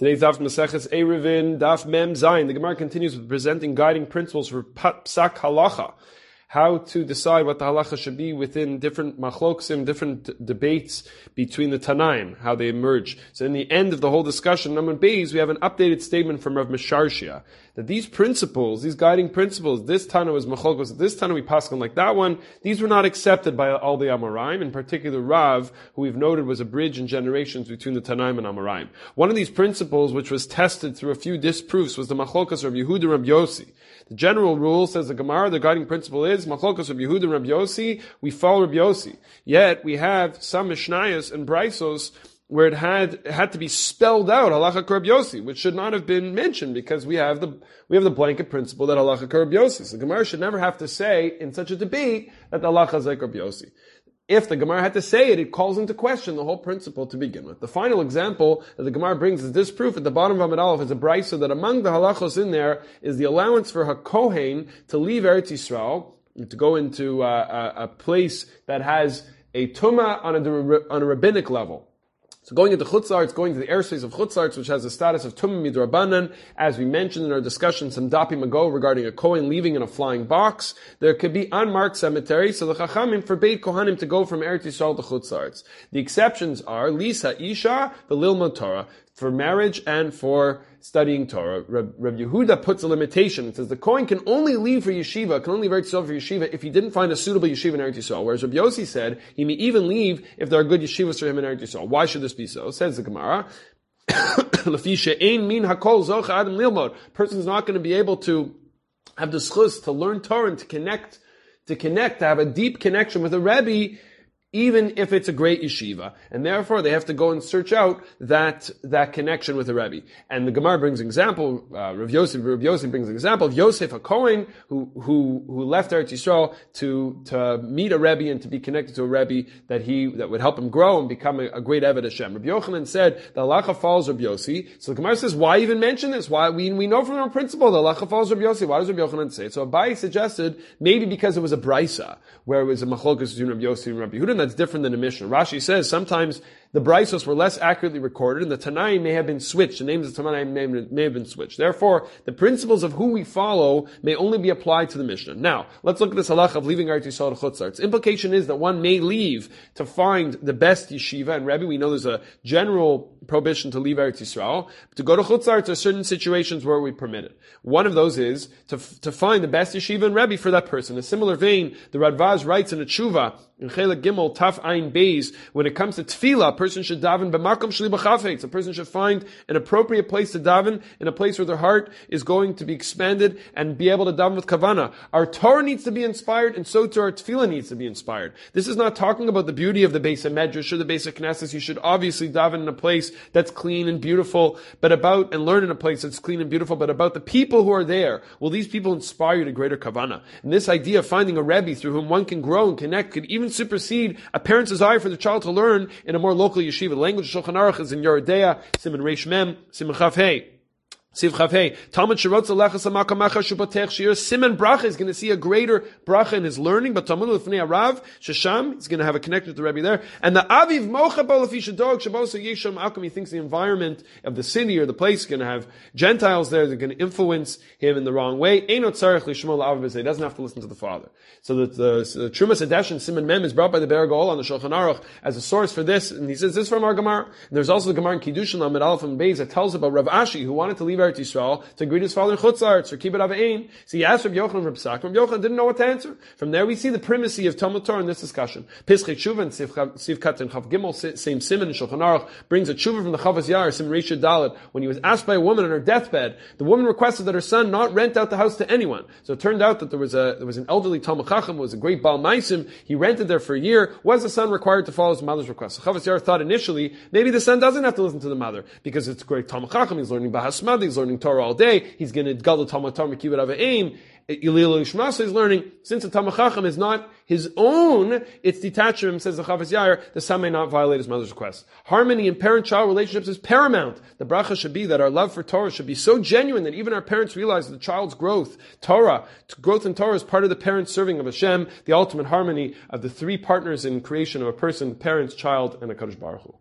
Today's Daf Maseches Eruvin, Daf Mem Zayin. The Gemara continues with presenting guiding principles for Psak Halacha, how to decide what the halacha should be within different machloksim, different debates between the Tanaim, how they emerge. So in the end of the whole discussion, Number Beis, we have an updated statement from Rav Misharshia, that these principles, these guiding principles, this Tana was machlokos, this Tana we paskin like that one, these were not accepted by all the Amoraim, in particular Rav, who we've noted was a bridge in generations between the Tanaim and Amoraim. One of these principles, which was tested through a few disproofs, was the machlokos of Yehuda and Rabbi Yossi. The general rule, says the Gemara, the guiding principle is, machlokos of Yehuda and Rabbi Yossi, we follow Rabbi Yossi. Yet, we have some Mishnayos and Braisos where it had to be spelled out, halacha Rabbi Yossi, which should not have been mentioned because we have the blanket principle that halacha Rabbi Yossi. So the Gemara should never have to say in such a debate that the halacha is like Rabbi Yossi. If the Gemara had to say it, it calls into question the whole principle to begin with. The final example that the Gemara brings is this proof at the bottom of Amud Aleph is a brisa that among the halachos in there is the allowance for HaKohen to leave Eretz Yisrael, to go into a place that has a tumah on a rabbinic level. So going into Chutzlarts, going to the airspace of Chutzlarts, which has the status of Tumah Midrabanan, as we mentioned in our discussion some dapim ago regarding a Kohen leaving in a flying box, there could be unmarked cemeteries, so the Chachamim forbade Kohanim to go from Eretz Yisrael to Chutzlarts. The exceptions are Lisa Isha, the Lilmod Torah, for marriage and for studying Torah. Rabbi Yehuda puts a limitation. It says the Kohen can only leave for yeshiva, can only leave Eretz Yisrael for yeshiva if he didn't find a suitable yeshiva in Eretz Yisrael. Whereas Rabbi Yossi said he may even leave if there are good yeshivas for him in Eretz Yisrael. Why should this be so? Says the Gemara. Person's not going to be able to have the schus to learn Torah and to connect, to have a deep connection with a Rebbe, even if it's a great yeshiva. And therefore, they have to go and search out that connection with the Rebbe. And the Gemara brings an example, Rav Yosef brings an example of Yosef, a Kohen, who left Eretz Yisrael to meet a Rebbe and to be connected to a Rebbe that would help him grow and become a great Eved Hashem. Rabbi Yochanan said, the halacha follows Rabbi Yossi. So the Gemara says, why even mention this? Why? We know from our principle, the halacha follows Rabbi Yossi. Why does Rabbi Yochanan say it? So Abai suggested, maybe because it was a brisa, where it was a machlokes between Rabbi Yossi and Rabbi Yehuda, that's different than a Mishnah. Rashi says sometimes the Braisos were less accurately recorded and the Tanaim may have been switched. The names of the Tanaim may have been switched. Therefore, the principles of who we follow may only be applied to the Mishnah. Now, let's look at this halacha of leaving Eretz Yisrael to Chutzlar. Its implication is that one may leave to find the best yeshiva and Rebbe. We know there's a general prohibition to leave Eretz Yisrael. To go to Chutzlar, there are certain situations where we permit it. One of those is to find the best yeshiva and Rebbe for that person. In a similar vein, the Radvaz writes in a tshuva, in Chelek Gimel, Taf Ein Beis, when it comes to tefillah, a person should daven b'makom sheli b'chafetz. A person should find an appropriate place to daven, in a place where their heart is going to be expanded and be able to daven with kavana. Our Torah needs to be inspired, and so too our tefillah needs to be inspired. This is not talking about the beauty of the Beis HaMedrash or the Beis HaKnesses. You should obviously daven in a place that's clean and beautiful, and learn in a place that's clean and beautiful, but about the people who are there. Will these people inspire you to greater kavana? And this idea of finding a Rebbe through whom one can grow and connect could even supersede a parent's desire for the child to learn in a more local yeshiva. The language of Shulchan Aruch is in Yeridea, Siman Reish Mem, Siman Chaf Hey. Siv Chavei, Talmud Shirotz Alechas Amakam Macha Shupatech Shir, Siman Bracha is going to see a greater bracha in his learning, but Talmud Lefnei Arav, Shesham, he's going to have a connection with the Rebbe there. And the Aviv Mocha Balafi Shadog, Shabosa Yesham Akum, he thinks the environment of the city or the place is going to have Gentiles there, they're going to influence him in the wrong way. Einot Tzarech Lishmol Aviv Bezeh, he doesn't have to listen to the father. So that the Trumas Hadesh and Siman Mem is brought by the Ber Gaol on the Shulchan Aruch as a source for this, and he says this from our Gemara. And there's also the Gemara in Kiddushin Lamed Aleph and Beis that tells about Rav Ashi, who wanted to leave Eretz Yisrael to greet his father in Chutzlarts or Kibbutz Avim. So he asked Rabbi Yochanan Reb Sak. Rabbi Yochanan didn't know what to answer. From there we see the primacy of Talmud Torah in this discussion. Pischei Tshuva and Siv Kat and Chav Gimel, same Siman and Shulchan Aruch, brings a Tshuva from the Chavas Yar, Siman Reisha Dalet. When he was asked by a woman on her deathbed, the woman requested that her son not rent out the house to anyone. So it turned out that there was an elderly Talmud Chacham, was a great Baal Maisim. He rented there for a year. Was the son required to follow his mother's request? So Chavas Yar thought initially maybe the son doesn't have to listen to the mother because it's a great Talmud Chacham. He's learning Bahas Mad, he's learning Torah all day. He's going to Gadol Talmud Torah Kibbutz Avim. Yilil Ishmael is learning, since the Talmud Chacham is not his own, it's detached from him, says the Chavas Yair, the son may not violate his mother's request. Harmony in parent-child relationships is paramount. The bracha should be that our love for Torah should be so genuine that even our parents realize that the child's growth in Torah is part of the parent's serving of Hashem, the ultimate harmony of the three partners in creation of a person, parents, child, and a Kadosh Baruch Hu.